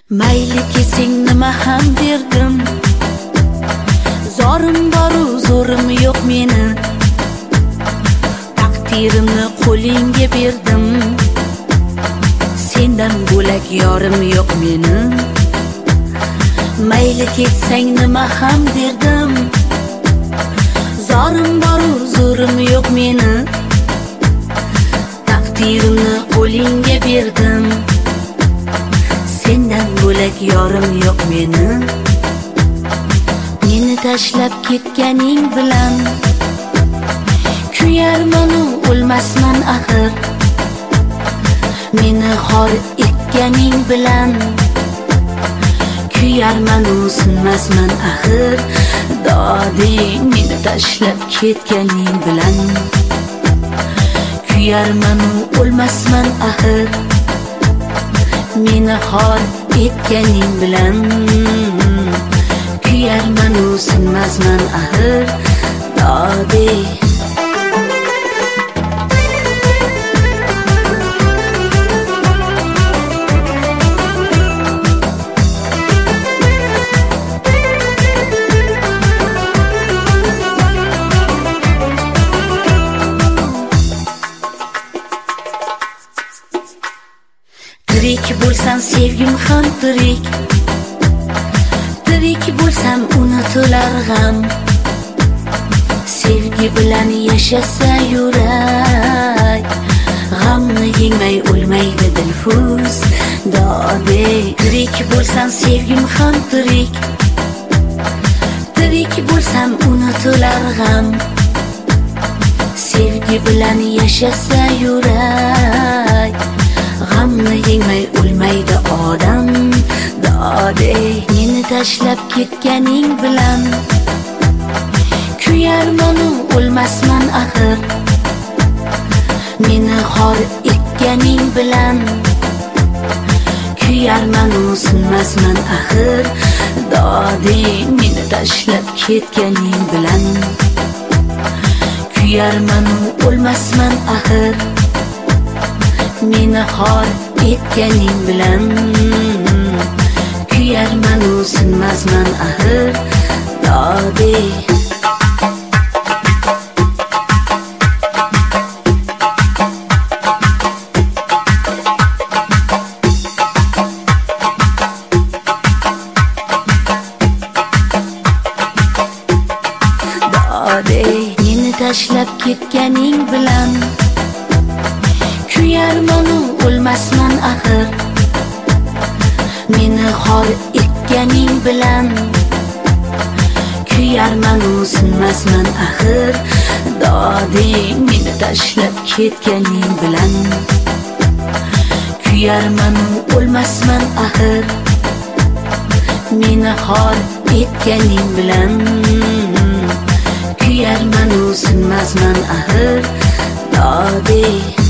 Mayli kesing nima ham derdim. Zorim boru zo'rim yo'q meni. Taqdirimni qo'lingga berdim. Sendan bo'lak yorim yo'q meni. Mayli ketsang nima ham derdim. Zorim boru zo'rim yo'q meni. Taqdirimni qo'lingga berdim. Sendan bo'lak yorim yo'q meni. Meni tashlab ketganing bilan kuyarman, o'lmasman axir. Meni xor etganing bilan kuyarman, sinmasman axir. Doding meni tashlab ketganing bilan kuyarman, o'lmasman axir. Meni xor etganing bilan kuyarman, sinmasman axir. Doding tirik bo'lsam sevgim ham tirik. Tirik bo'lsam unutilar g'am. Sevgi bilan yashasa yurak, g'amni yengmay o'lmaydi dilfuz. Dode tirik bo'lsam sevgim ham tirik. Tirik bo'lsam unutilar g'am. Sevgi bilan yashasa yurak, g'amni yengmay o'lmaydi odam. Dode meni tashlab ketganing bilan kuyarman, o'lmasman axir. Meni xor etganing bilan kuyarman, sinmasman axir. Dode meni tashlab ketganing bilan kuyarman, o'lmasman axir. Meni xor etganing bilan kuyarman, sinmasman axir. Dode meni tashlab ketganing bilan kuyarman, o'lmasman axir. Meni xor etganing bilan kuyarman, sinmasman axir. Doding meni tashlab ketganing bilan kuyarman, o'lmasman axir. Meni xor etganing bilan kuyarman, sinmasman axir. Doding